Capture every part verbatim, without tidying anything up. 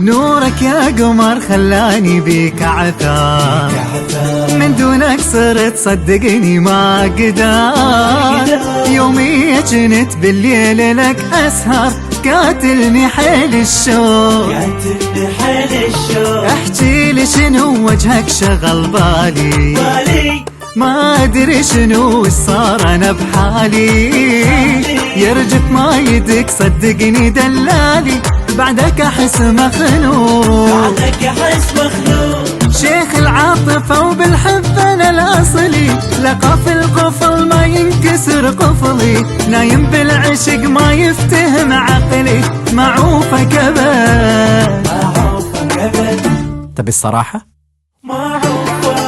نورك يا قمر خلاني بيك عثار، من دونك صرت صدقني ما اقدر، يومي جنت بالليل لك اسهر، قاتلني حيل الشوق قاتلني حيل الشوق. احكي لي شنو وجهك شغل بالي، بالي ما ادري شنو صار انا بحالي، يرجف ما يدك صدقني دلالي، بعدك احس مخنوق، بعدك احس مخنوق. شيخ العاطفة وبالحب انا الاصلي، لقى في القفل ما ينكسر قفلي، نايم بالعشق ما يفتهم عقلي، معوفك ابد معوفك ابد. تبي الصراحة؟ معوفك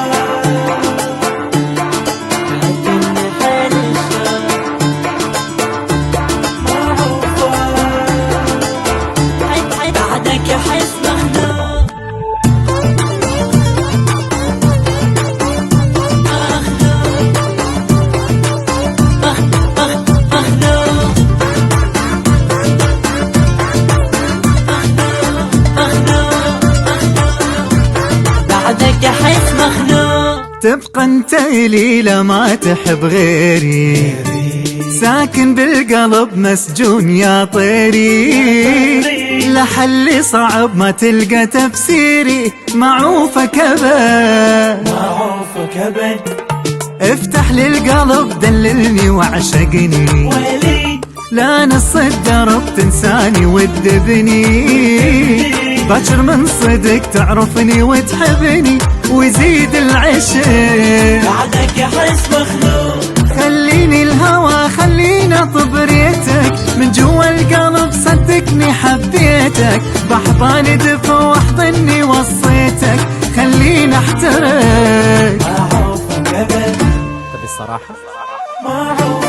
احس مخنوق. تبقى انت لي لما تحب غيري، ساكن بالقلب مسجون يا طيري، لحلي صعب ما تلقى تفسيري، معوفك ابد معوفك ابد. افتح لي القلب دللني وعشقني، ويلي لا نص الدرب تنساني وتدبني، باكر من صدق تعرفني وتحبني ويزيد العشق، بعدك احس مخنوق. خليني الهوى خليني اطب ريتك، من جوا القلب صدقني حبيتك، باحضان دفى واحضني وصيتك، خليني احترق. معوفك ابد. تبي الصراحة؟ معوفك